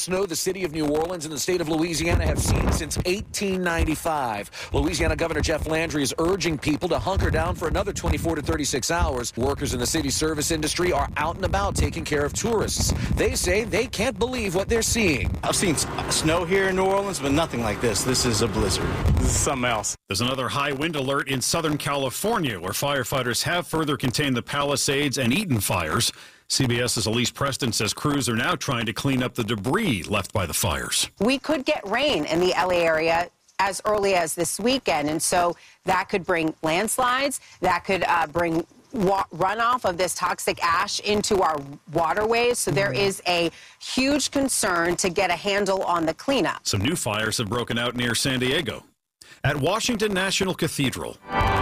snow the city of New Orleans and the state of Louisiana have seen since 1895. Louisiana Governor Jeff Landry is urging people to hunker down for another 24 to 36 hours. Workers in the city's service industry are out and about taking care of tourists. They say they can't believe what they're seeing. I've seen snow here in New Orleans, but nothing like this. This is a blizzard. This is something else. There's another high wind alert in Southern California, where firefighters have further contained the Palisades and Eaton fires. CBS's Elise Preston says crews are now trying to clean up the debris left by the fires. We could get rain in the LA area as early as this weekend, and so that could bring landslides, that could bring runoff of this toxic ash into our waterways. So there is a huge concern to get a handle on the cleanup. Some new fires have broken out near San Diego. At Washington National Cathedral,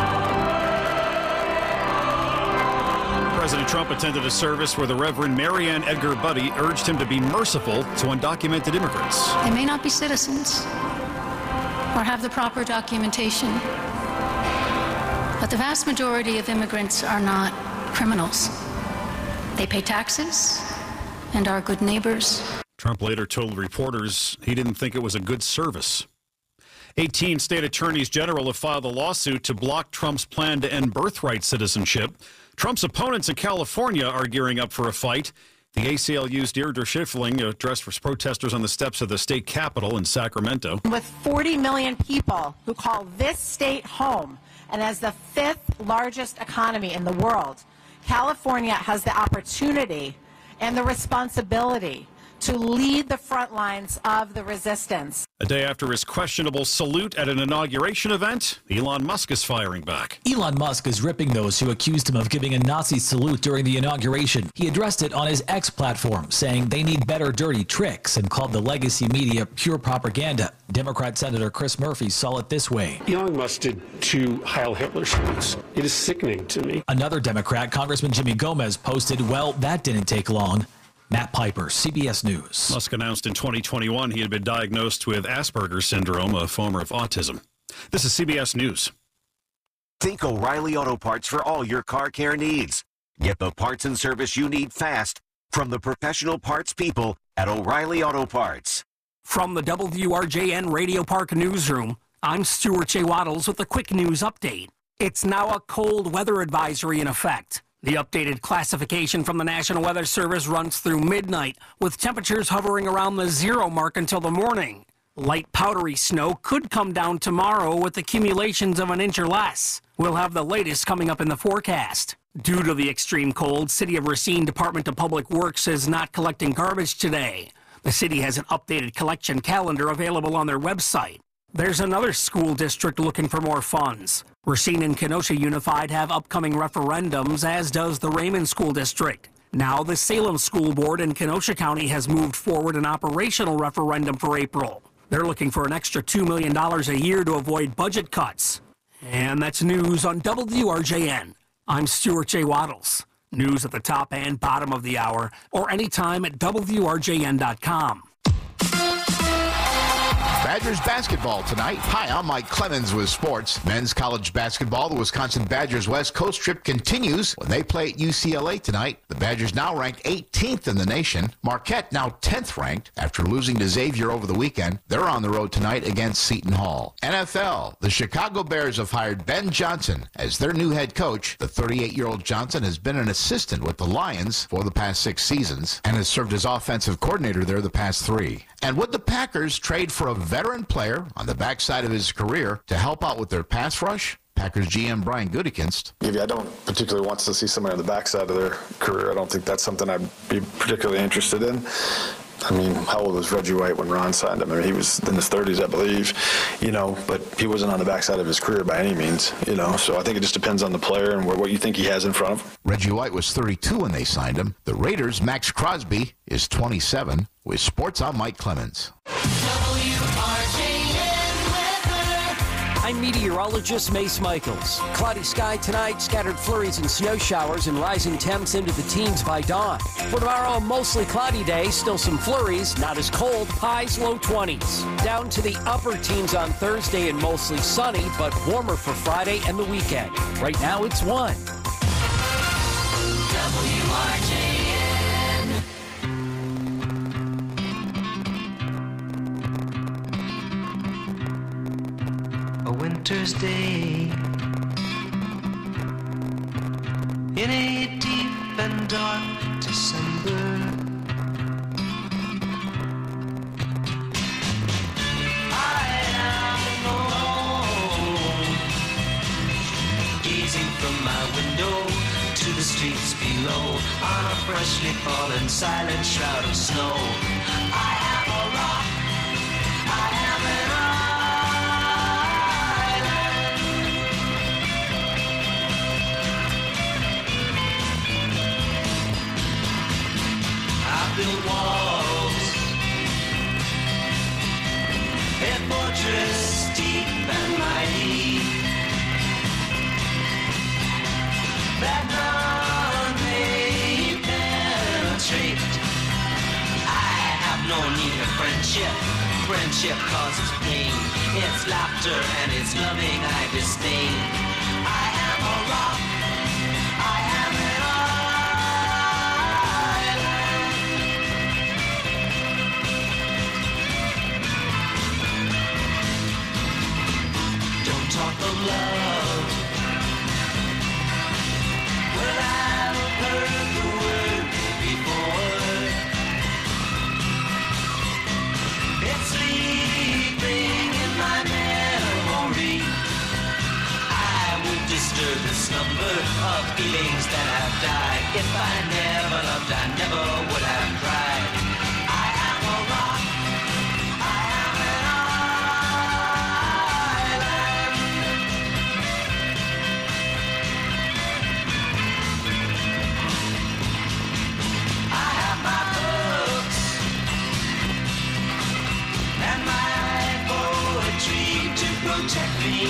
President Trump attended a service where the Reverend Marianne Edgar Buddy urged him to be merciful to undocumented immigrants. They may not be citizens or have the proper documentation, but the vast majority of immigrants are not criminals. They pay taxes and are good neighbors. Trump later told reporters he didn't think it was a good service. 18 state attorneys general have filed a lawsuit to block Trump's plan to end birthright citizenship. Trump's opponents in California are gearing up for a fight. The ACLU's Deirdre Schiffling addressed protesters on the steps of the state capitol in Sacramento. With 40 million people who call this state home, and as the 5th largest economy in the world, California has the opportunity and the responsibility to lead the front lines of the resistance. A day after his questionable salute at an inauguration event, Elon Musk is firing back. Elon Musk is ripping those who accused him of giving a Nazi salute during the inauguration. He addressed it on his X platform, saying they need better dirty tricks, and called the legacy media pure propaganda. Democrat Senator Chris Murphy saw it this way. Elon Musk did 2 Heil Hitler salutes. It is sickening to me. Another Democrat, Congressman Jimmy Gomez, posted, well, that didn't take long. Matt Piper, CBS News. Musk announced in 2021 he had been diagnosed with Asperger's syndrome, a form of autism. This is CBS News. Think O'Reilly Auto Parts for all your car care needs. Get the parts and service you need fast from the professional parts people at O'Reilly Auto Parts. From the WRJN Radio Park Newsroom, I'm Stuart J. Waddles with a quick news update. It's now a cold weather advisory in effect. The updated classification from the National Weather Service runs through midnight, with temperatures hovering around the 0 mark until the morning. Light powdery snow could come down tomorrow with accumulations of an inch or less. We'll have the latest coming up in the forecast. Due to the extreme cold, City of Racine Department of Public Works is not collecting garbage today. The city has an updated collection calendar available on their website. There's another school district looking for more funds. Racine and Kenosha Unified have upcoming referendums, as does the Raymond School District. Now the Salem School Board in Kenosha County has moved forward an operational referendum for April. They're looking for an extra $2 million a year to avoid budget cuts. And that's news on WRJN. I'm Stuart J. Waddles. News at the top and bottom of the hour, or anytime at WRJN.com. Badgers basketball tonight. Hi, I'm Mike Clemens with sports. Men's college basketball, the Wisconsin Badgers West Coast trip continues when they play at UCLA tonight. The Badgers now ranked 18th in the nation. Marquette now 10th ranked after losing to Xavier over the weekend. They're on the road tonight against Seton Hall. NFL, the Chicago Bears have hired Ben Johnson as their new head coach. The 38-year-old Johnson has been an assistant with the Lions for the past 6 seasons and has served as offensive coordinator there the past 3. And would the Packers trade for a veteran player on the backside of his career to help out with their pass rush? Packers GM Brian Gutekunst. I don't particularly want to see somebody on the backside of their career. I don't think that's something I'd be particularly interested in. I mean, how old was Reggie White when Ron signed him? I mean, he was in his 30s, I believe, but he wasn't on the backside of his career by any means, So I think it just depends on the player and what you think he has in front of him. Reggie White was 32 when they signed him. The Raiders' Max Crosby is 27. With sports, I'm Mike Clemens. I'm meteorologist Mace Michaels. Cloudy sky tonight, scattered flurries and snow showers, and rising temps into the teens by dawn. For tomorrow, a mostly cloudy day, still some flurries, not as cold, highs low 20s. Down to the upper teens on Thursday and mostly sunny, but warmer for Friday and the weekend. Right now, it's 1. WRJN. winter's day. In a deep and dark December, I am alone, gazing from my window to the streets below, on a freshly fallen silent shroud of snow. I am a rock, I am an island. I built walls, a fortress deep and mighty, that none may penetrate. I have no need of friendship. Friendship causes pain. It's laughter and it's loving I disdain. I am a rock. I am an island. Don't talk of love. Well, I've heard the word before. It's sleeping in my memory. I won't disturb the slumber of feelings that have died. If I never loved, I never would have cried. I am a rock. I am an protect me.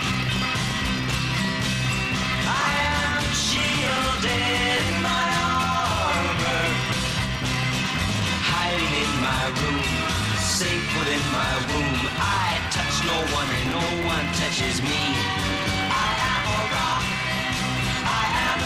I am shielded in my armor, hiding in my room, safe within my womb. I touch no one and no one touches me. I am a rock. I am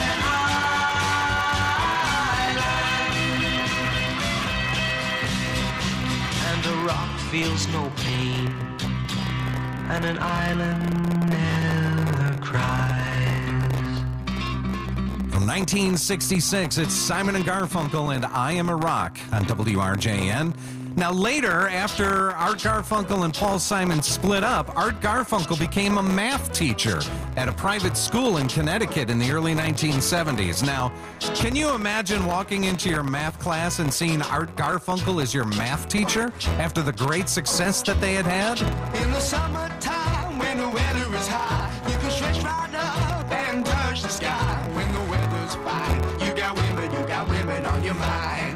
an island, and a rock feels no pain, and an island never cries. From 1966, it's Simon and Garfunkel and I Am a Rock on WRJN. Now later, after Art Garfunkel and Paul Simon split up, Art Garfunkel became a math teacher at a private school in Connecticut in the early 1970s. Now, can you imagine walking into your math class and seeing Art Garfunkel as your math teacher after the great success that they had had? In the summertime, when the weather is high, you can stretch right up and touch the sky. When the weather's fine, you got women on your mind.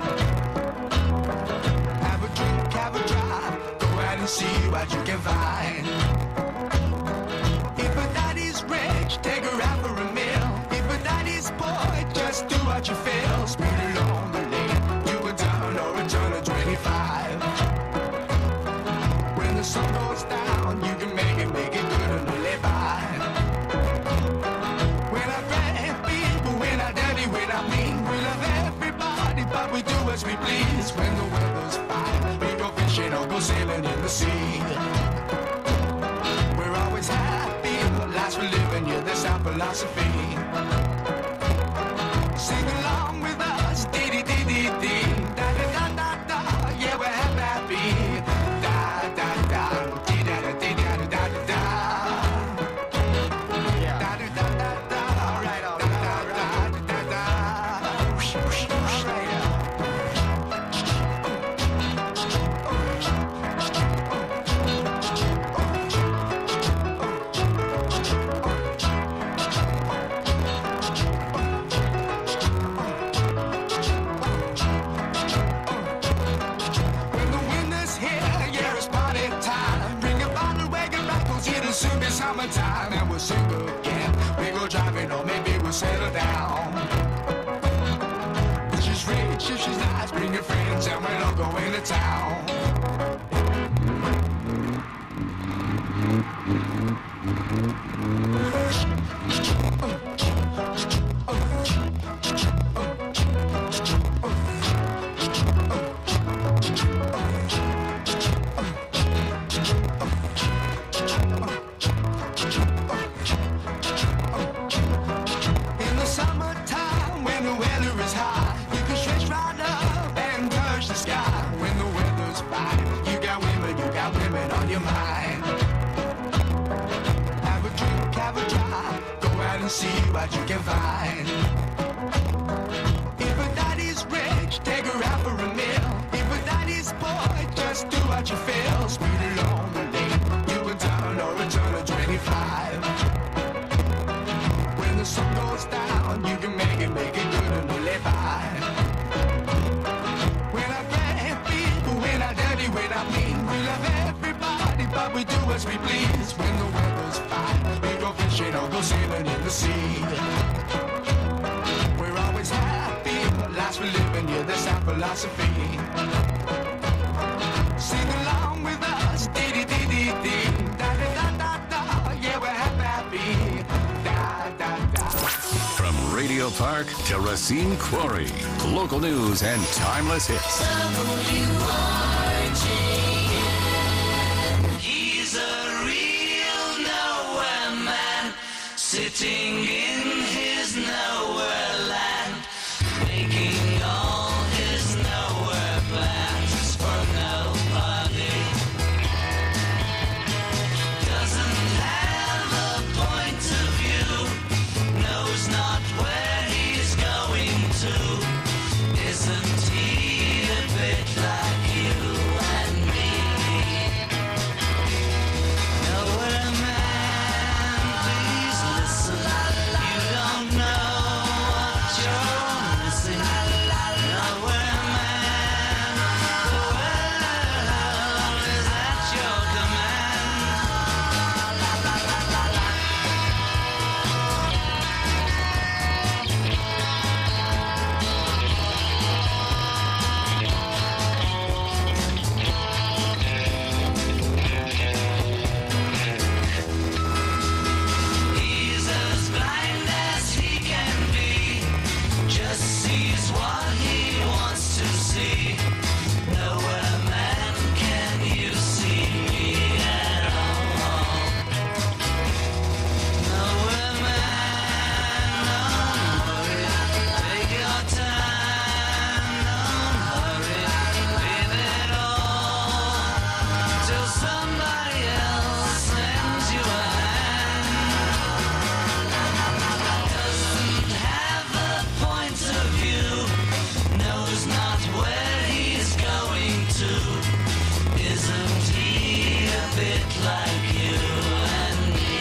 Have a drink, have a drive, go out and see what you can find. If a daddy's rich, take her out for a meal. If a daddy's poor, just do what you feel. Speed along the lane, do a turn or a turn of 25. When the sun goes down, you can make it good and live by. When I friend people, when I daddy, when I mean, we love everybody, but we do as we please. When the weather's fine, we go fishing or go sailing in the sea. We're always happy, the lives we're living, yeah, that's our philosophy. Sing along with us, dee-dee-dee-dee-dee, da-da-da-da-da, yeah, we're happy, da-da-da, dee-da-da-dee-da-da-da-da, da-da-da-da-da, all right, da-da-da-da-da, whoosh, whoosh, all right. When the winter's here, yeah, it's party time. Bring a bottle, wagon back, 'cause it'll soon be summertime, and we'll sing again. We go driving, or maybe we'll settle down. If she's rich, if she's nice, bring your friends, and we'll all go into town. something on your mind. Have a drink, have a drive, go out and see what you can find. If a daddy's rich, take her out for a meal. If a daddy's poor, just do what you feel. Speed along the lane, you can turn or return to 25. When the sun goes down, you can make it good and live by. When I grab people, when I dirty, when I mean, we love everybody, but we do as we please. When the weather's fine, we go fishing or go sailing in the sea. We're always happy, lives we're living, yeah, that's our philosophy. Sing along with us, dee-dee-dee-dee-dee, da-da-da-da-da, yeah, we're happy, da-da-da. From Radio Park to Racine Quarry, local news and timeless hits. He's a real nowhere man, sitting in his nowhere land, making all his nowhere plans for nobody. Doesn't have a point of view, knows not where he's going to. Isn't he a bit like you and me? Nowhere man, please listen. You don't know what you're missing. Nowhere man, the world is at your He's as blind as he can be, just sees what he wants to see. Nowhere man, can you see me at all? Nowhere man, don't worry, take your time, don't hurry, leave it all till somebody else lends you a hand. Doesn't have a point of view, knows not where he's going to. Isn't he a bit like you and me?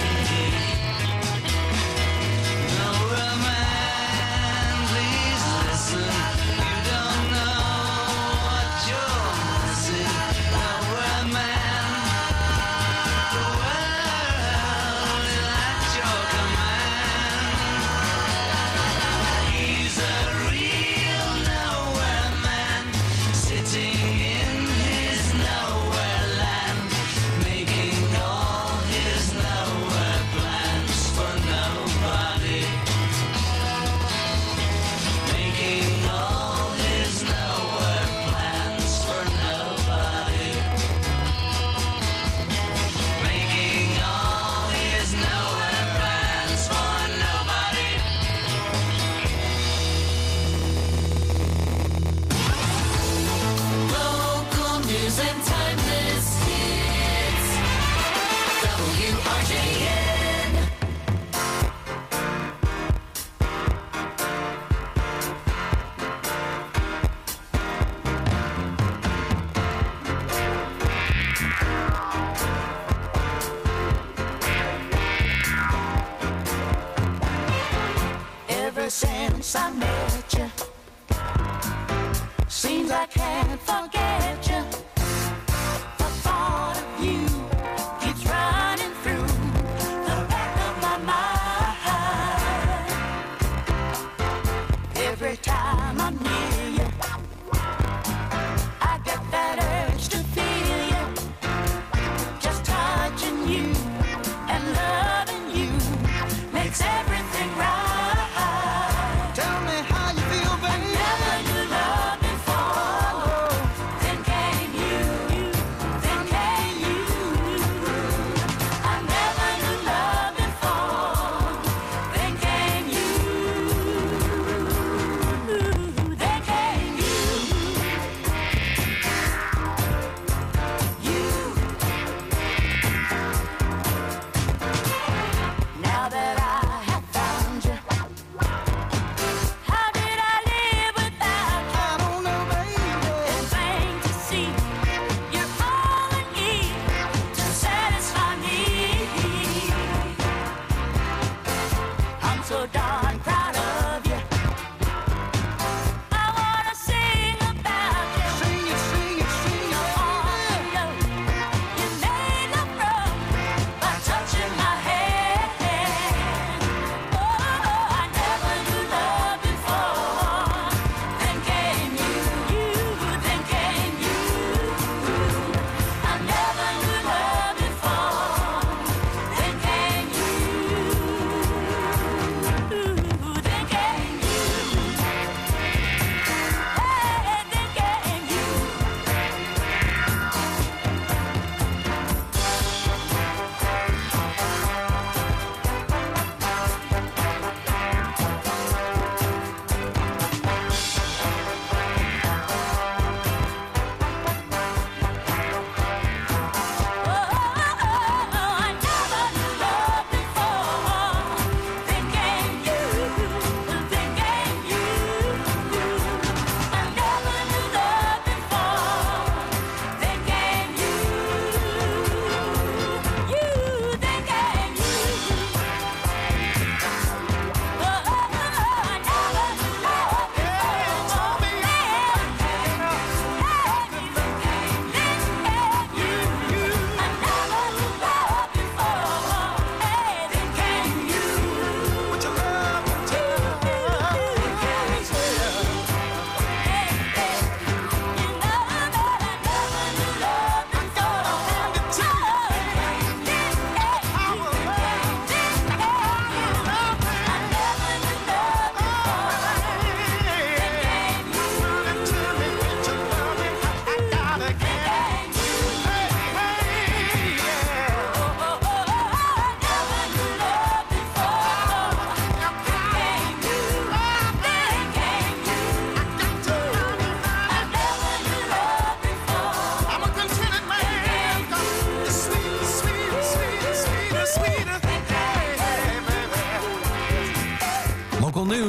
Nowhere man, please listen. You don't know what you're missing. Nowhere man, the world is at your command. He's a real nowhere man, sitting in his nowhere land, making all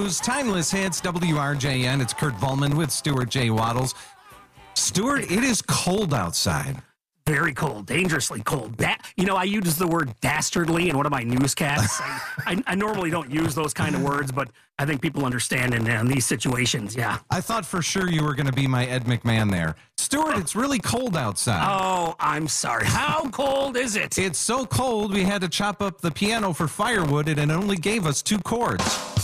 news, timeless hits, WRJN. It's Kurt Volman with Stuart J. Waddles. Stuart, it is cold outside. Very cold, dangerously cold. I use the word dastardly in one of my newscasts. I normally don't use those kind of words, but I think people understand in these situations, yeah. I thought for sure you were going to be my Ed McMahon there. Stuart, it's really cold outside. Oh, I'm sorry. How cold is it? It's so cold we had to chop up the piano for firewood and it only gave us 2 chords.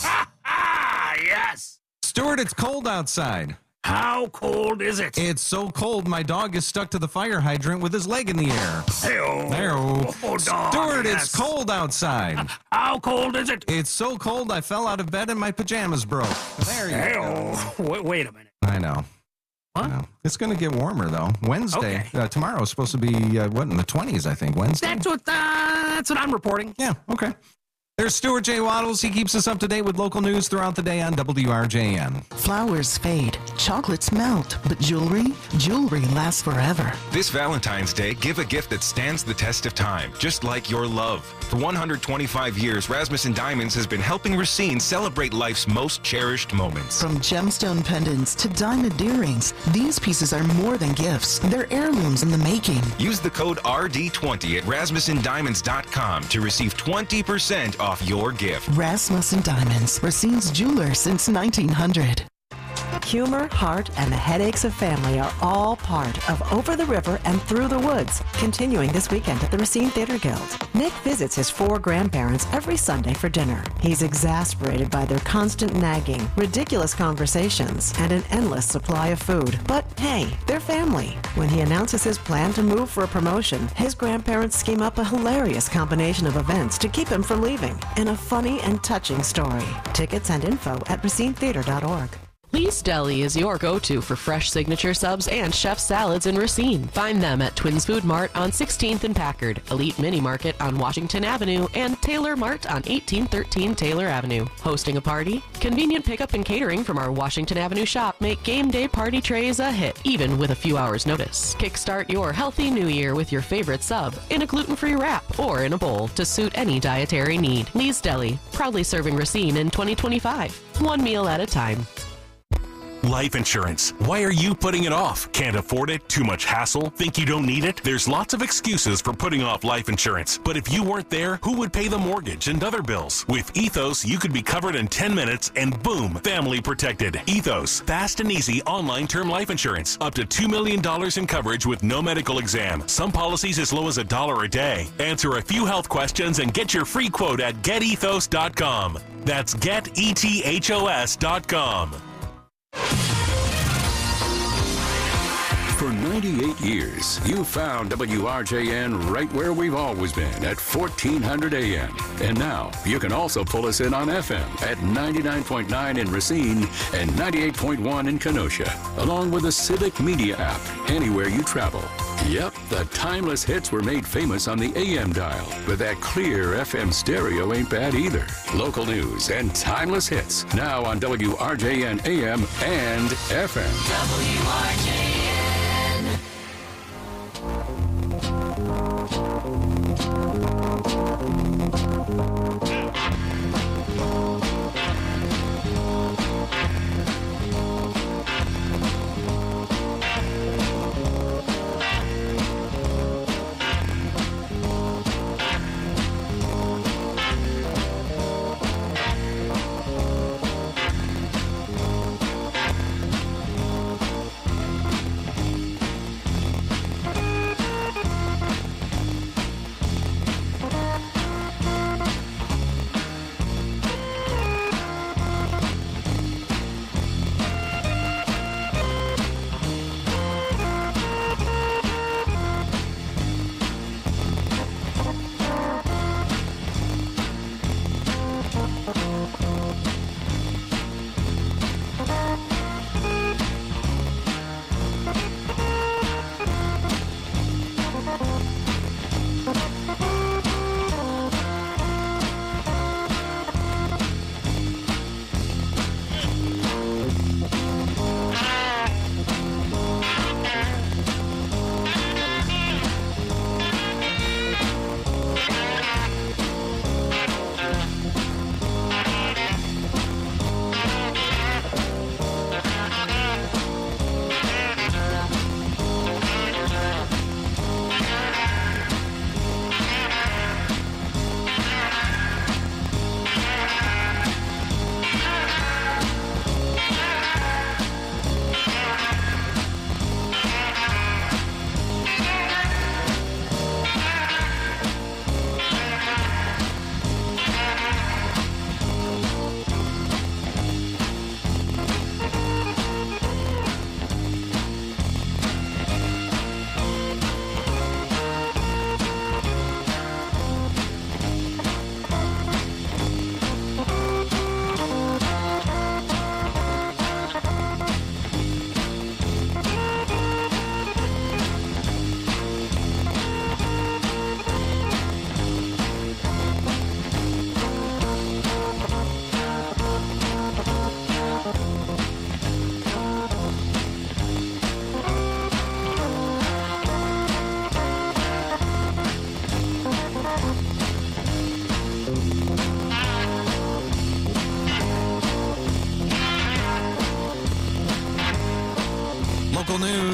Yes. Stuart, it's cold outside. How cold is it? It's so cold my dog is stuck to the fire hydrant with his leg in the air. Hey-oh. Oh, dog, Stuart, yes. It's cold outside. How cold is it? It's so cold I fell out of bed and my pajamas broke. There you go. Wait a minute. I know. What? It's going to get warmer, though. Wednesday, tomorrow is supposed to be, in the 20s, I think, Wednesday. That's what I'm reporting. Yeah, okay. There's Stuart J. Waddles. He keeps us up to date with local news throughout the day on WRJN. Flowers fade, chocolates melt, but jewelry lasts forever. This Valentine's Day, give a gift that stands the test of time, just like your love. For 125 years, Rasmussen Diamonds has been helping Racine celebrate life's most cherished moments. From gemstone pendants to diamond earrings, these pieces are more than gifts. They're heirlooms in the making. Use the code RD20 at RasmussenDiamonds.com to receive 20% off your gift. Rasmussen Diamonds, Racine's jeweler since 1900. Humor, heart, and the headaches of family are all part of Over the River and Through the Woods, continuing this weekend at the Racine Theater Guild. Nick visits his 4 grandparents every Sunday for dinner. He's exasperated by their constant nagging, ridiculous conversations, and an endless supply of food. But hey, they're family. When he announces his plan to move for a promotion, his grandparents scheme up a hilarious combination of events to keep him from leaving in a funny and touching story. Tickets and info at racinetheater.org. Lee's Deli is your go-to for fresh signature subs and chef salads in Racine. Find them at Twins Food Mart on 16th and Packard, Elite Mini Market on Washington Avenue, and Taylor Mart on 1813 Taylor Avenue. Hosting a party? Convenient pickup and catering from our Washington Avenue shop make game day party trays a hit, even with a few hours' notice. Kickstart your healthy new year with your favorite sub in a gluten-free wrap or in a bowl to suit any dietary need. Lee's Deli, proudly serving Racine in 2025. One meal at a time. Life insurance. Why are you putting it off? Can't afford it? Too much hassle? Think you don't need it? There's lots of excuses for putting off life insurance. But if you weren't there, who would pay the mortgage and other bills? With Ethos, you could be covered in 10 minutes and boom, family protected. Ethos, fast and easy online term life insurance. Up to $2 million in coverage with no medical exam. Some policies as low as $1 a day. Answer a few health questions and get your free quote at getethos.com. That's getethos.com. For 98 years, you found WRJN right where we've always been at 1400 AM. And now you can also pull us in on FM at 99.9 in Racine and 98.1 in Kenosha, along with the Civic Media app anywhere you travel. Yep, the timeless hits were made famous on the AM dial, but that clear FM stereo ain't bad either. Local news and timeless hits now on WRJN AM and FM. WRJN.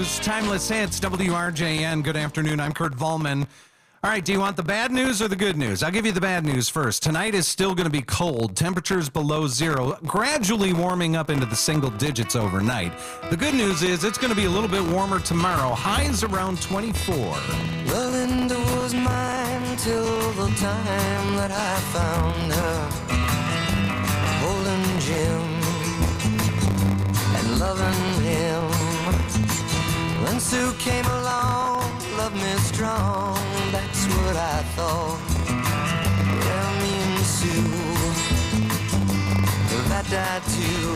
news, timeless hits, WRJN. Good afternoon. I'm Kurt Volman. All right, do you want the bad news or the good news? I'll give you the bad news first. Tonight is still going to be cold. Temperatures below zero, gradually warming up into the single digits overnight. The good news is it's going to be a little bit warmer tomorrow. Highs around 24. Well, Linda was mine till the time that I found her holding Jim and loving him. When Sue came along, loved me strong, that's what I thought. Yeah, me and Sue, that I too.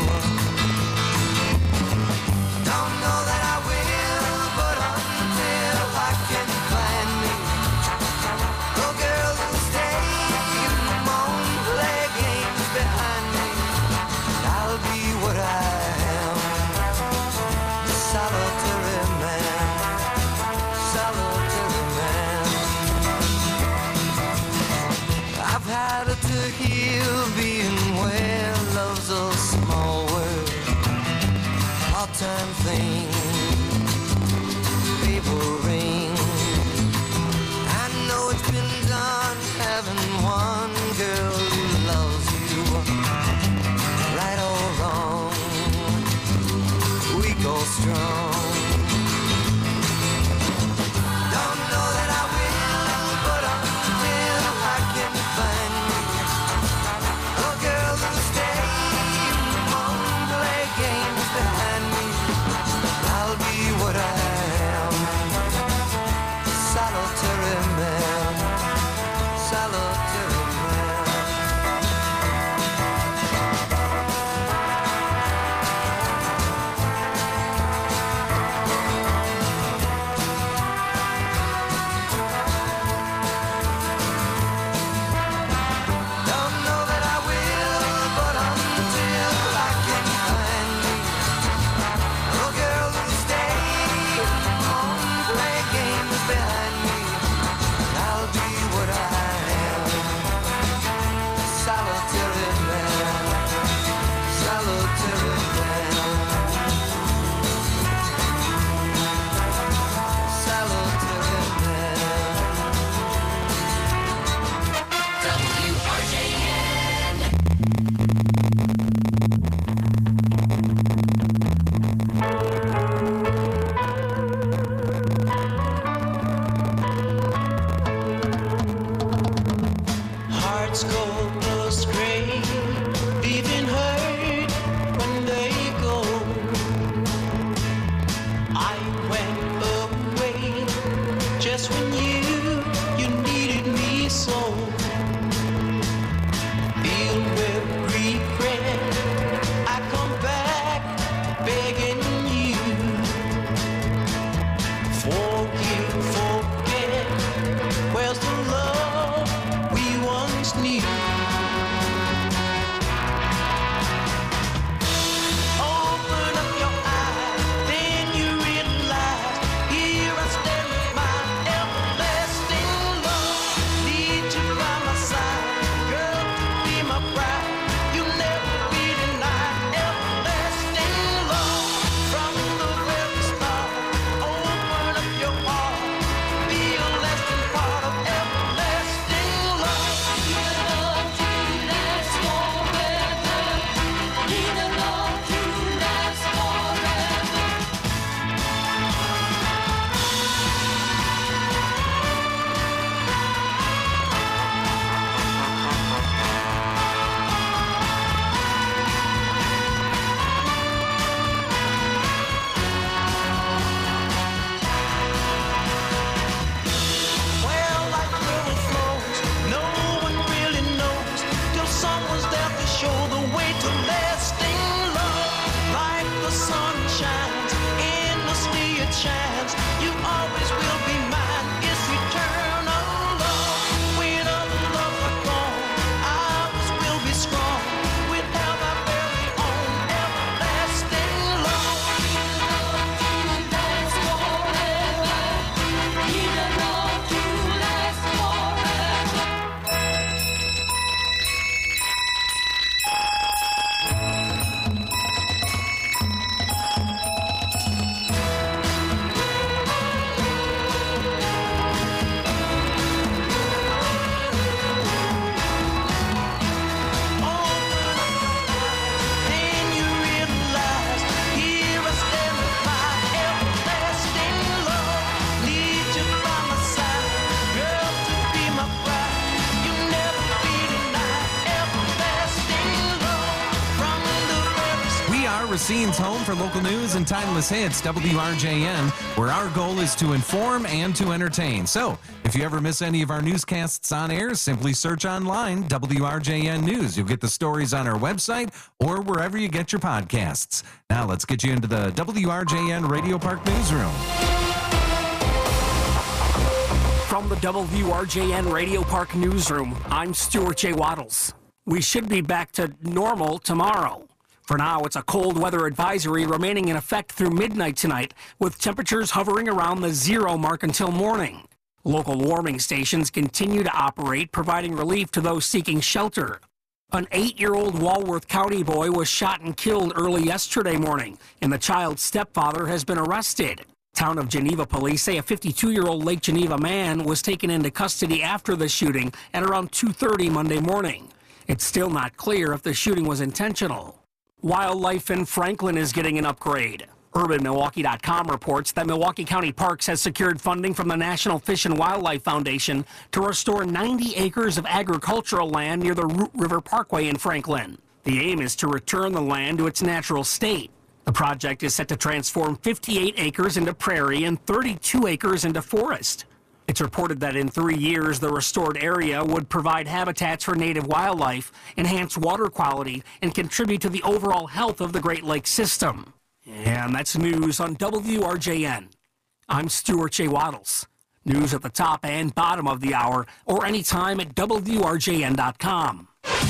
Don't know that I will, but until I can find me a girl who'll stay and won't play games behind me, I'll be what I am, a solitary man, solitary man. I've had it to heal being where love's a small word, part-time thing, paper ring. I know it's been done having one girl who loves you, right or wrong, weak or strong. Don't know that I will, but until I can find me a girl who'll stay and won't play games behind me, I'll be what I am, solitary man, solitary man. Don't know that I will, but until I can find me a girl who'll stay and play games behind me, I'll be what I am, solitary man, solitary man, solitary man. Hearts go astray, leaving hurt when they go. I went away just when you needed me so. Filled with regret, I come back begging you. Forgive, forget, where's the love we once knew? Open up your eyes, then you realize, here I stand with my everlasting Racine's home for local news and timeless hits, WRJN, where our goal is to inform and to entertain. So, if you ever miss any of our newscasts on air, simply search online WRJN News. You'll get the stories on our website or wherever you get your podcasts. Now, let's get you into the WRJN Radio Park Newsroom. From the WRJN Radio Park Newsroom, I'm Stuart J. Waddles. We should be back to normal tomorrow. For now, it's a cold weather advisory remaining in effect through midnight tonight, with temperatures hovering around the 0 mark until morning. Local warming stations continue to operate, providing relief to those seeking shelter. An 8-year-old Walworth County boy was shot and killed early yesterday morning, and the child's stepfather has been arrested. Town of Geneva police say a 52-year-old Lake Geneva man was taken into custody after the shooting at around 2:30 Monday morning. It's still not clear if the shooting was intentional. Wildlife in Franklin is getting an upgrade. UrbanMilwaukee.com reports that Milwaukee County Parks has secured funding from the National Fish and Wildlife Foundation to restore 90 acres of agricultural land near the Root River Parkway in Franklin. The aim is to return the land to its natural state. The project is set to transform 58 acres into prairie and 32 acres into forest. It's reported that in 3 years, the restored area would provide habitats for native wildlife, enhance water quality, and contribute to the overall health of the Great Lakes system. And that's news on WRJN. I'm Stuart J. Waddles. News at the top and bottom of the hour, or anytime at WRJN.com.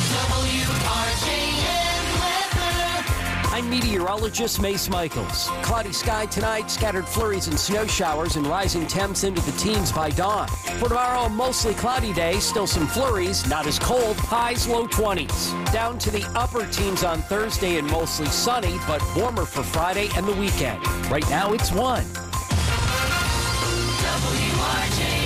I'm meteorologist Mace Michaels. Cloudy sky tonight, scattered flurries and snow showers, and rising temps into the teens by dawn. For tomorrow, a mostly cloudy day, still some flurries, not as cold, highs low 20s. Down to the upper teens on Thursday and mostly sunny, but warmer for Friday and the weekend. Right now, it's 1. WRJN.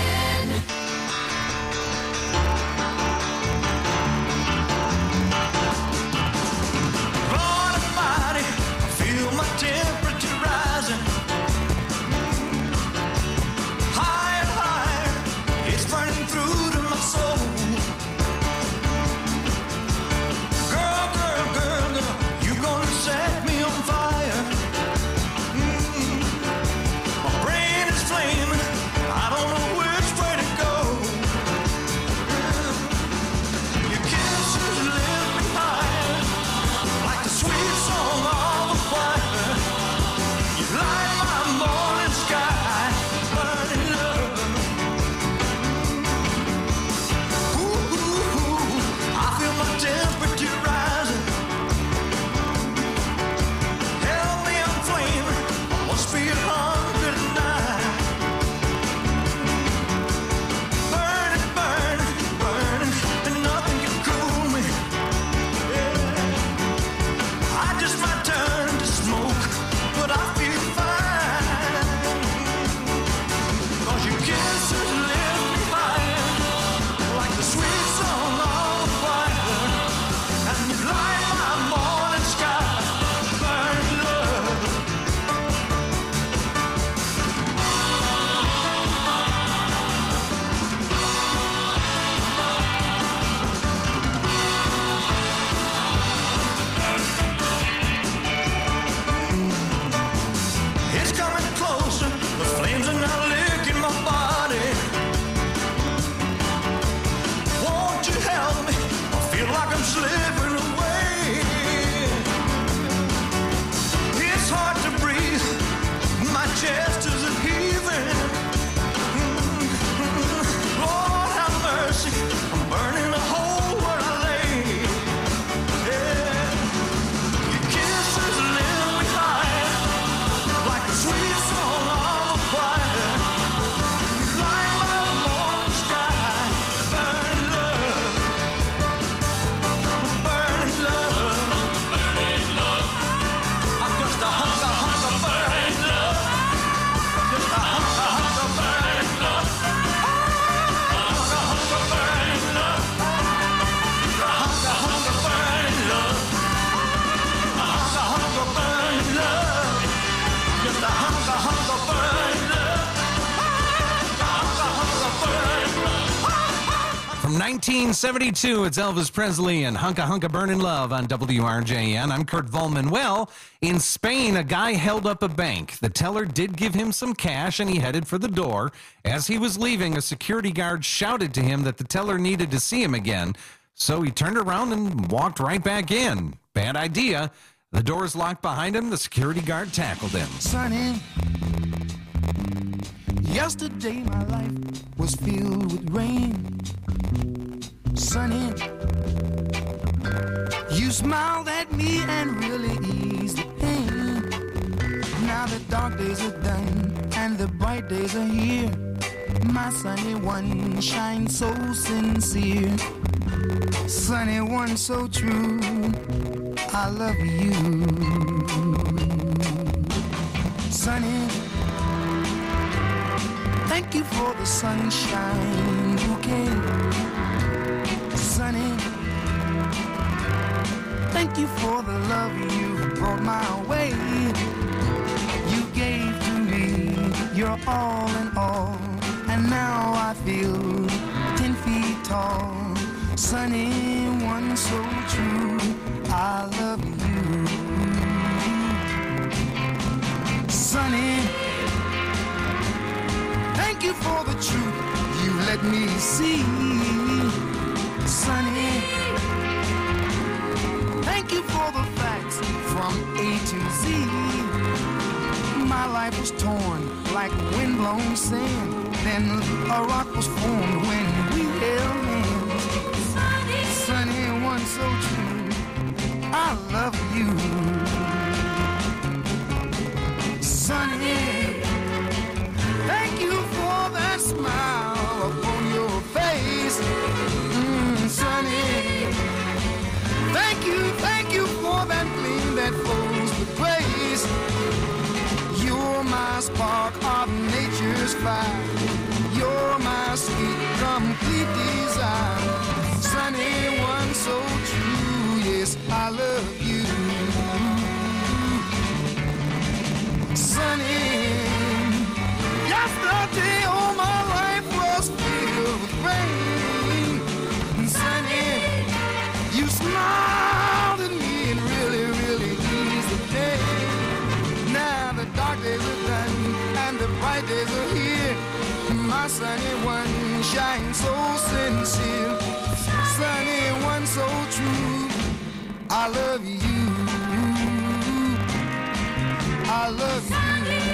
Temperature rising higher and higher, it's burning through to my soul. Girl, girl, girl, girl, you gonna set me on fire. From 1972, it's Elvis Presley and Hunka Hunka Burnin' Love on WRJN. I'm Kurt Volman. Well, in Spain, a guy held up a bank. The teller did give him some cash, and he headed for the door. As he was leaving, a security guard shouted to him that the teller needed to see him again. So he turned around and walked right back in. Bad idea. The door's locked behind him. The security guard tackled him. Sonny, yesterday my life was filled with rain. Sonny, you smiled at me and really eased the pain. Now the dark days are done and the bright days are here. My sunny one shines so sincere. Sunny one so true, I love you. Sunny, thank you for the sunshine bouquet. Sunny, thank you for the love you brought my way. You gave to me your all in all, and now I feel 10 feet tall. Sunny, one so true, I love you. Sunny, thank you for the truth you let me see. Sunny, thank you for the facts from A to Z. My life was torn like windblown sand. Then a rock was formed when we held hands. Sunny, one so true, I love you. Sunny, thank you for that smile upon your face. Sunny, thank you for that gleam that flows with grace. You're my spark of nature's fire. You're my sweet, complete desire. Sunny, one so true, yes, I love you. Sunny, yesterday all my life was filled with rain. Sunny, you smiled at me and really, really eased the day. Now the dark days are done and the bright days are here. My sunny one shines so sincere. Sunny, one so true, I love you. I love you.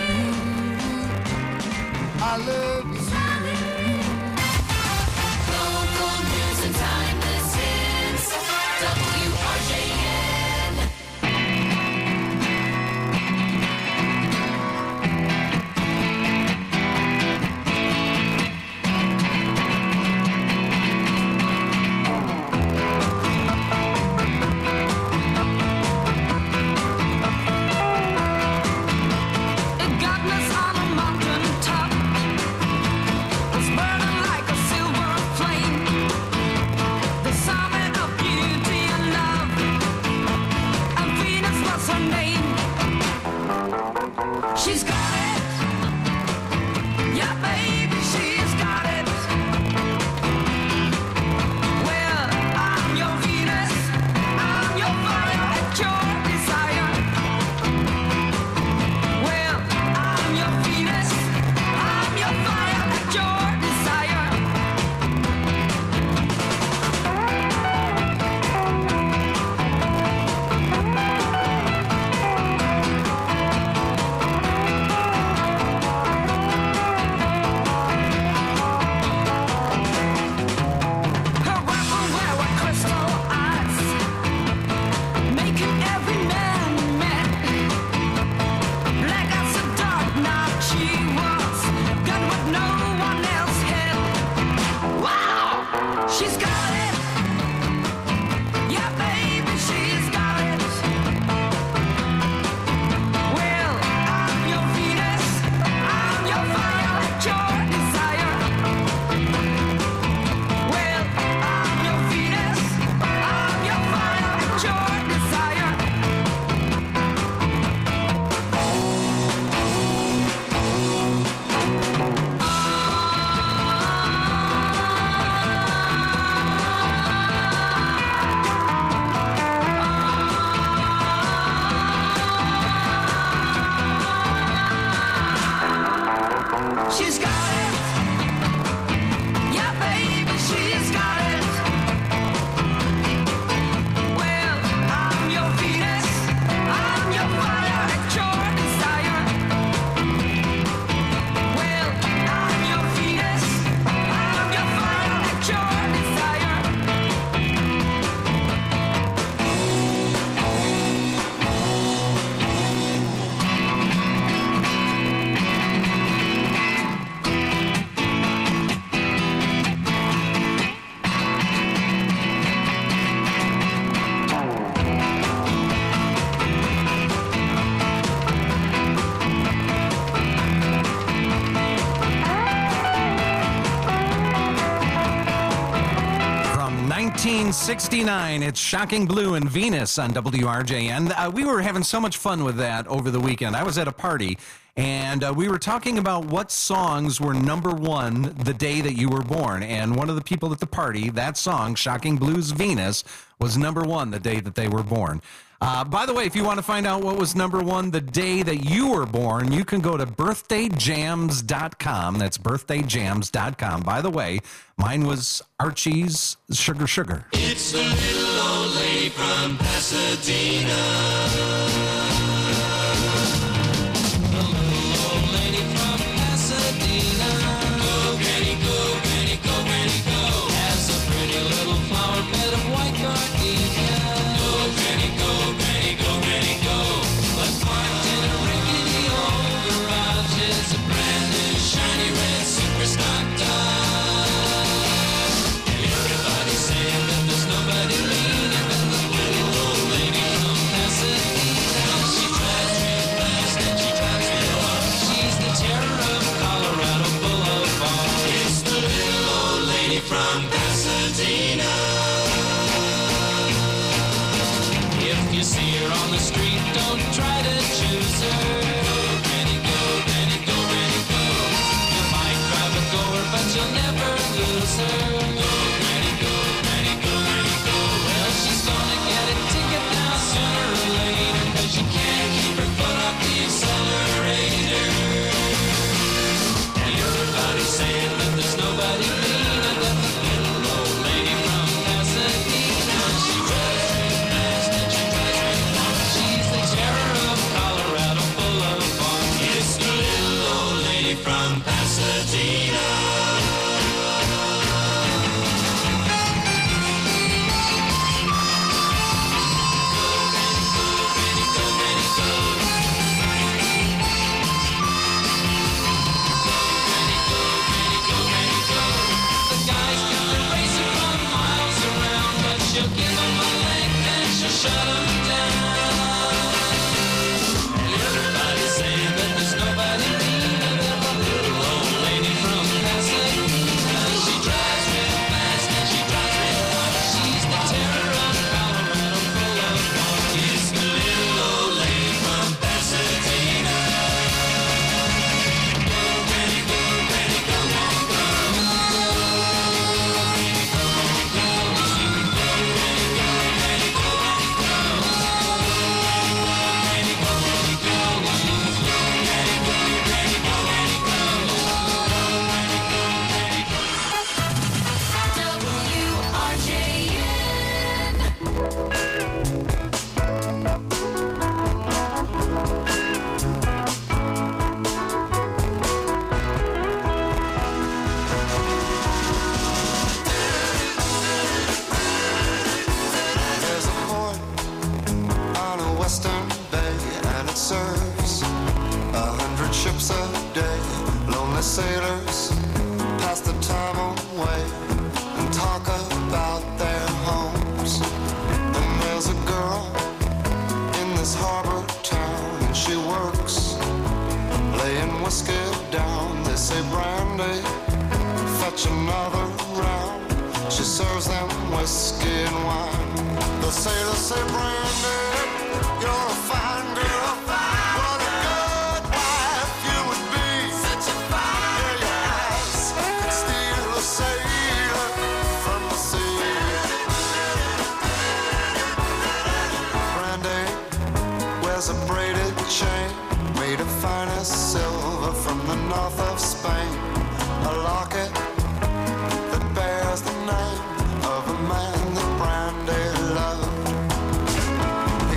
I love you. Local news and timeless hits. WRJN. 1969. It's Shocking Blue and Venus on WRJN. We were having so much fun with that over the weekend. I was at a party, and we were talking about what songs were number one the day that you were born. And one of the people at the party, that song, Shocking Blue's Venus, was number one the day that they were born. By the way, if you want to find out what was number one the day that you were born, you can go to birthdayjams.com. That's birthdayjams.com. By the way, mine was Archie's Sugar Sugar. It's the little old lady from Pasadena. The little old lady from Pasadena. Go, Granny, go, Granny, go, Granny, go. Has a pretty little flower bed of white gardenia. Go, Granny, go, Granny, go, Granny, go. But parked in a rickety old garage is a brand new shiny red super stock Dodge. Everybody's saying that there's nobody meaner than the little old lady from Pasadena. She drives real fast and she drives real hard. She's the terror of Colorado Boulevard. It's the little old lady from Pasadena. If you see her on the street, don't try to choose her. Go, Granny, go, Granny, go, Granny, go. You might drive a goer, but you'll never lose her. Go, Granny, go, Granny, go, Granny, go. Well, she's gonna get a ticket now sooner or later, 'cause you can't keep her foot off the accelerator. And everybody's saying that there's nobody meaner than the little old lady from Pasadena. She drives real fast and she drives real hard. She's the terror of Colorado Boulevard. It's the little old lady from Pasadena. The guys got the racing from miles around, but she'll give them a leg, then she'll shut them down. Everybody's saying that there's nobody meaner than the little old lady from Pasadena. She drives real fast and she drives real hard. She's the terror of Colorado Boulevard. It's the little old lady from Pasadena. Go, Granny, go, Granny, go, Granny, go. There's a port on a western bay, and it serves 100 ships a day. Lonely sailors pass the time away and talk about their homes. And there's a girl in this harbor town, and she works laying whiskey down. They say, Brandy, fetch another round. She serves them whiskey and wine. The sailors say, Brandy, you're a fine girl. What a good wife you would be. Such a fine girl. Your eyes could steal a sailor from the sea. Brandy wears a braided chain made of finest silver from the north of Spain. A locket that bears the name of a man that Brandy loved. He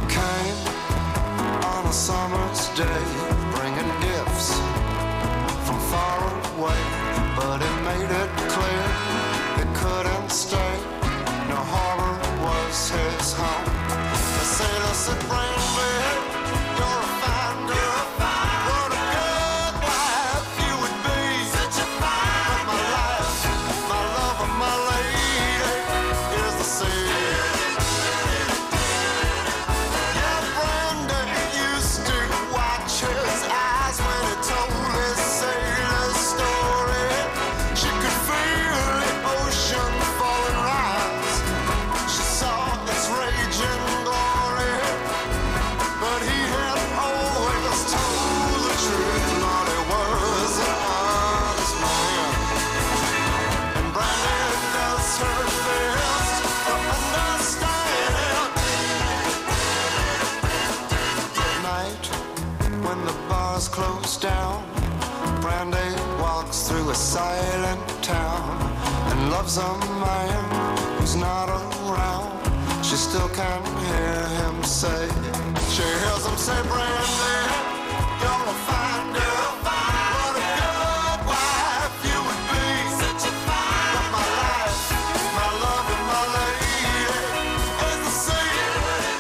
silent town and loves a man who's not around. She still can hear him say, she hears him say, Brandy, you're a fine girl. What a good wife you would be. Such a fine but my life, my love and my lady is the sea.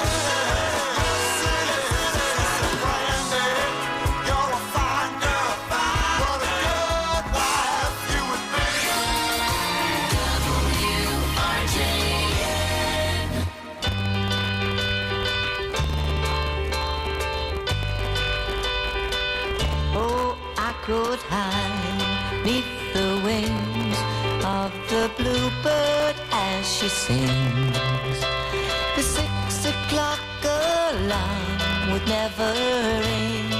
Brandy, you're a fine girl. What a good wife you would be. Oh, I could hide neath the wings of the bluebird as she sings. The 6 o'clock alarm would never ring,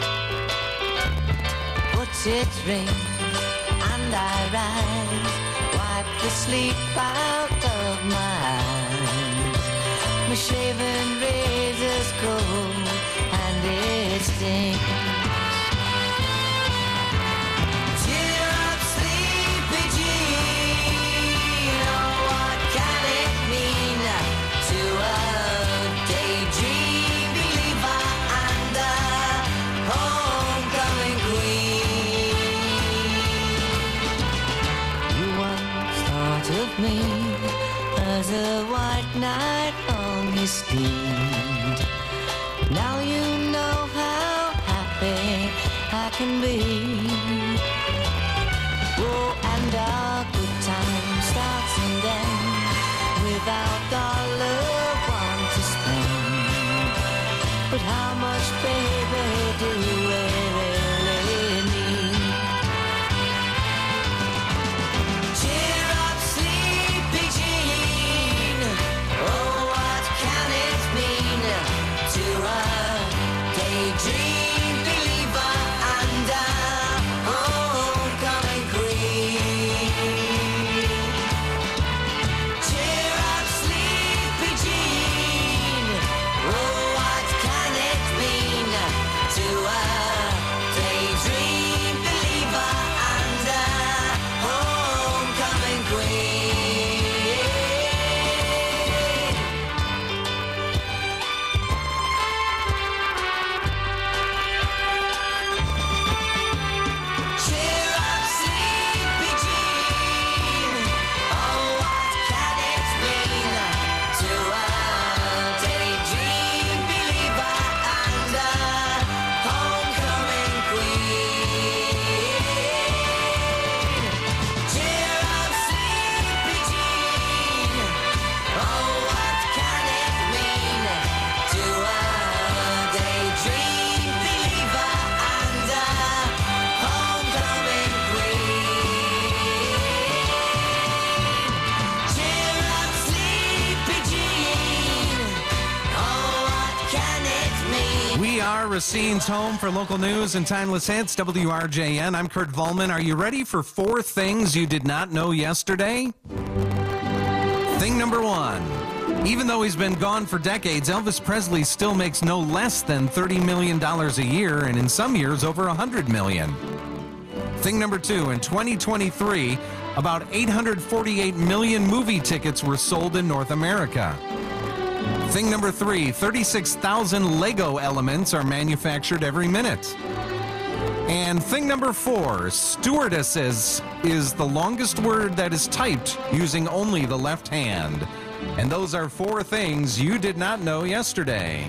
but it rings and I rise, wipe the sleep out of my eyes. My shaven razor's cold and it stings. Cheer up, sleepy Jean. Oh, what can it mean to a daydream believer and a homecoming queen? You once thought of me as a white knight on his steed. Now you know how happy I can be. Oh, and our good time starts and ends without $1 to spend. But how much, baby, do we really need? Cheer up, sleepy Jean. Oh, what can it mean to a daydream believer and a homecoming queen? Cheer up, sleepy Jean. Oh, what can it mean to a daydream believer and a homecoming queen? Cheer up, sleepy Jean. Oh, what can it mean to a daydream believer and a homecoming queen? Cheer up, sleepy Jean. Oh, what can it mean to a daydream believer and a homecoming queen? Cheer up, sleepy Jean. Oh, what can it mean? We are Racine's home for local news and timeless hits, WRJN. I'm Kurt Volman. Are you ready for 4 things you did not know yesterday? Thing number 1. Even though he's been gone for decades, Elvis Presley still makes no less than $30 million a year, and in some years over $100 million. Thing number 2, in 2023, about 848 million movie tickets were sold in North America. Thing number 3, 36,000 Lego elements are manufactured every minute. And thing number 4, stewardesses is the longest word that is typed using only the left hand. And those are 4 things you did not know yesterday.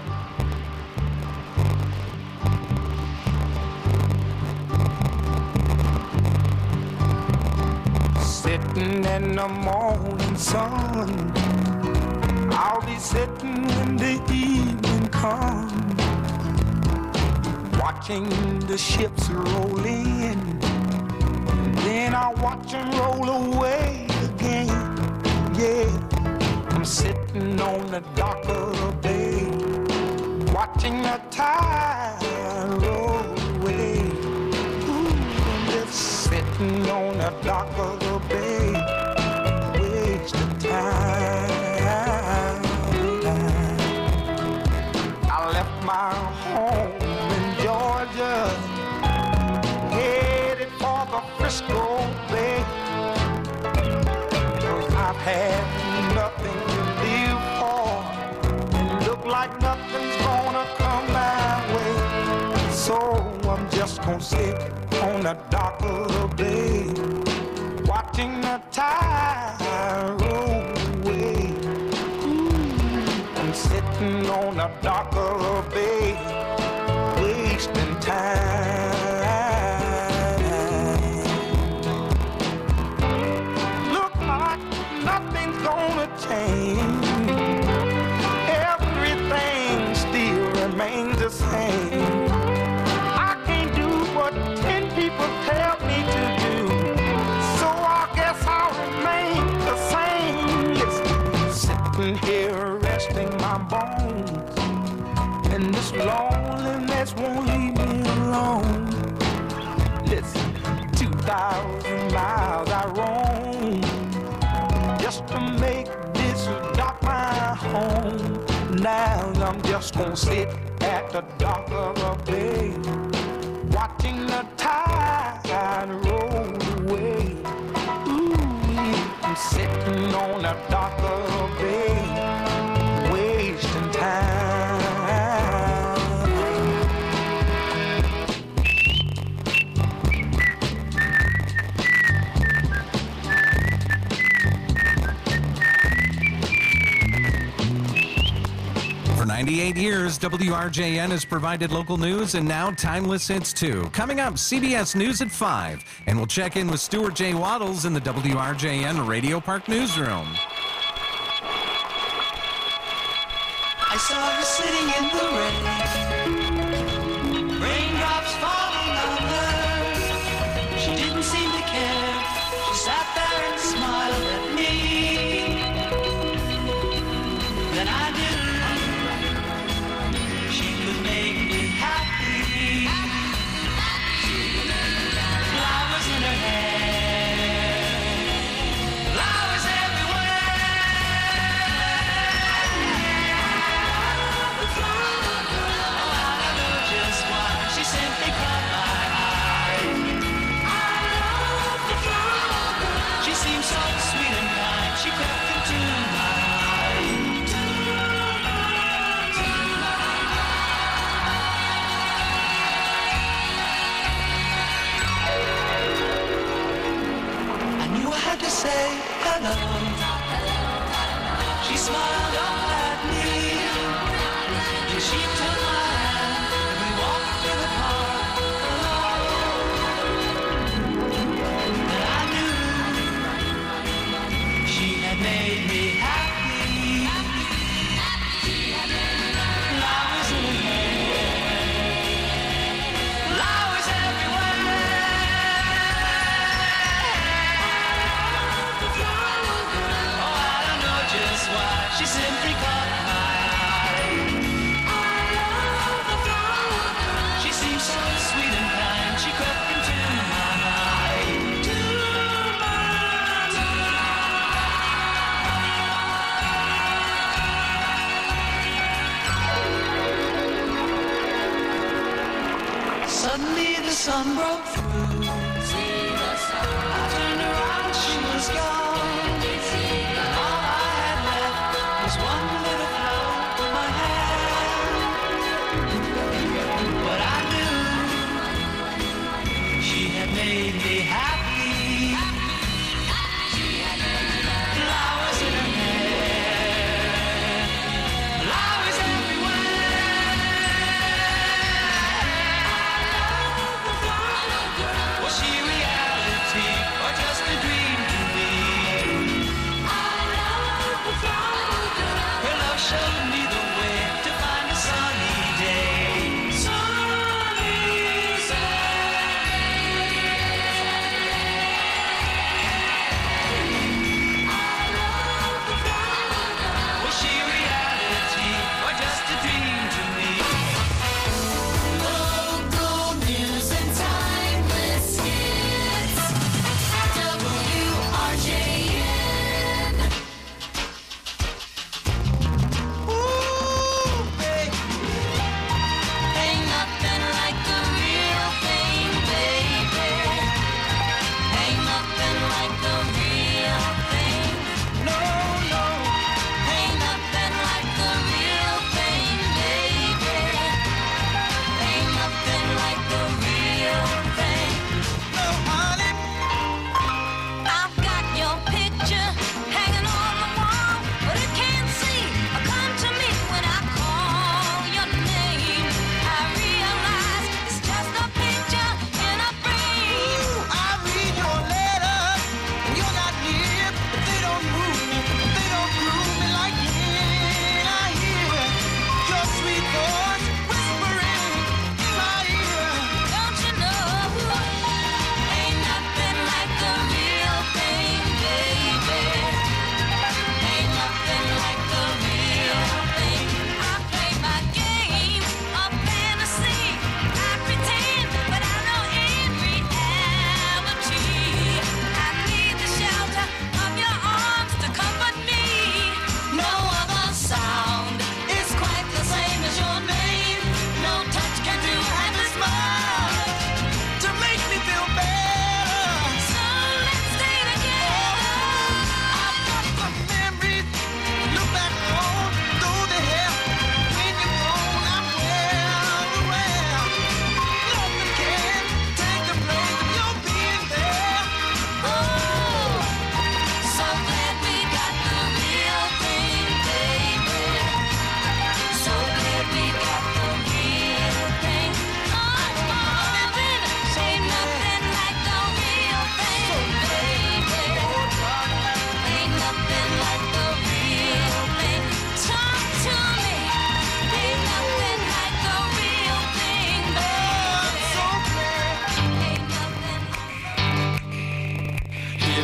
Sitting in the morning sun, I'll be sitting when the evening comes, watching the ships roll in, and then I'll watch them roll away again. Yeah, I'm sitting on the dock of the bay, watching the tide roll away. Ooh, I'm just sitting on the dock of the bay, wasting time. I left my home in Georgia, headed for the Frisco Bay. have nothing to live for, and look like nothing's gonna come my way. So I'm just gonna sit on the dock of the bay, watching the tide roll away. I'm sitting on the dock of the bay, wasting time. Look like nothing's gonna change. Everything still remains the same. I can't do what 10 people tell me to do, so I guess I'll remain the same. Listen, sitting here resting my bones, and this loneliness won't leave me alone. Listen, 2,000 miles I roam just to make this dock my home. Now I'm just gonna sit at the dock of the bay, watching the tide roll away. Ooh, I'm sitting on the dock of the bay, wasting time. For 98 years, WRJN has provided local news and now timeless hits too. Coming up, CBS News at 5, and we'll check in with Stuart J. Waddles in the WRJN Radio Park newsroom. I saw her sitting in the rain, raindrops falling on her. She didn't seem to care. She sat there and smiled at me. Then I knew she could make me happy. Flowers in her hair, flowers everywhere. She simply caught my eye. I love the flower girl. She seemed so sweet and kind. She crept into my life. I knew I had to say hello. She smiled up at me, and she took my hand. Made me happy. Flowers in her hair, flowers everywhere. Oh, I don't know just why she simply called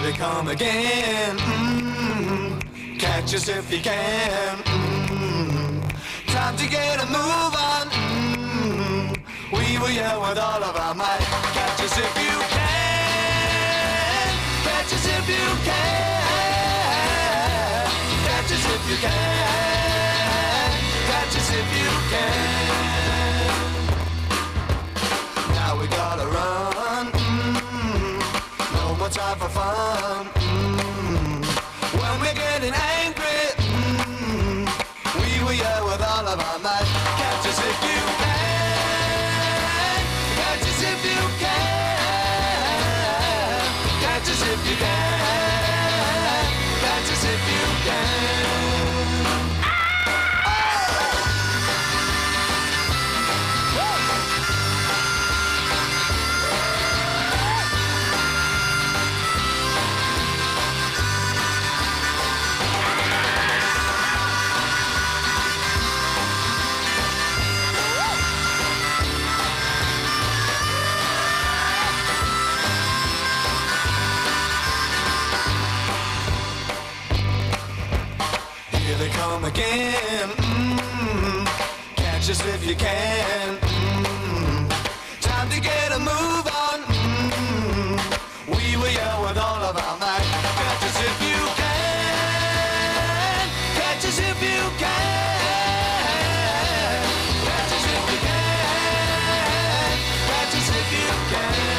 they come again. Catch us if you can. Time to get a move on. We will yell with all of our might. Catch us if you can. Catch us if you can. Catch us if you can. Catch us if you can. Now we gotta run. No more time for fun. When we're getting angry, we will yell with all of our might. Catch us if you can. Catch us if you can. Catch us if you can. Catch us if you can. Come again. Catch us if you can. Time to get a move on. We will yell with all of our might. Catch us if you can. Catch us if you can. Catch us if you can. Catch us if you can.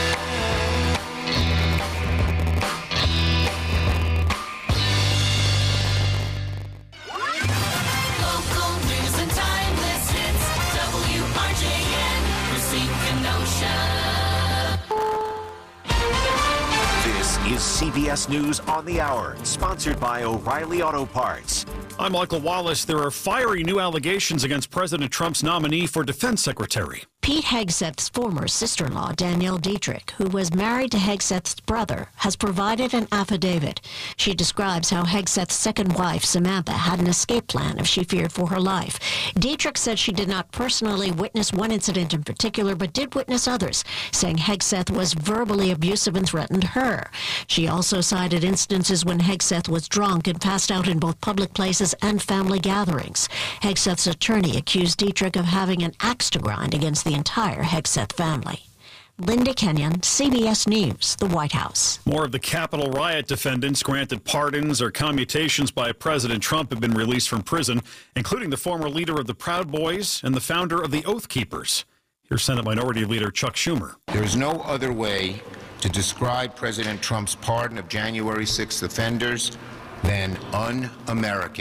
This is CBS News on the Hour, sponsored by O'Reilly Auto Parts. I'm Michael Wallace. There are fiery new allegations against President Trump's nominee for defense secretary. Pete Hegseth's former sister-in-law, Danielle Dietrich, who was married to Hegseth's brother, has provided an affidavit. She describes how Hegseth's second wife, Samantha, had an escape plan if she feared for her life. Dietrich said she did not personally witness one incident in particular, but did witness others, saying Hegseth was verbally abusive and threatened her. She also cited instances when Hegseth was drunk and passed out in both public places and family gatherings. Hegseth's attorney accused Dietrich of having an axe to grind against the entire Hegseth family. Linda Kenyon, CBS News, the White House. More of the Capitol riot defendants granted pardons or commutations by President Trump have been released from prison, including the former leader of the Proud Boys and the founder of the Oath Keepers. Here's Senate Minority Leader Chuck Schumer. There is no other way to describe President Trump's pardon of January 6th offenders than un-American.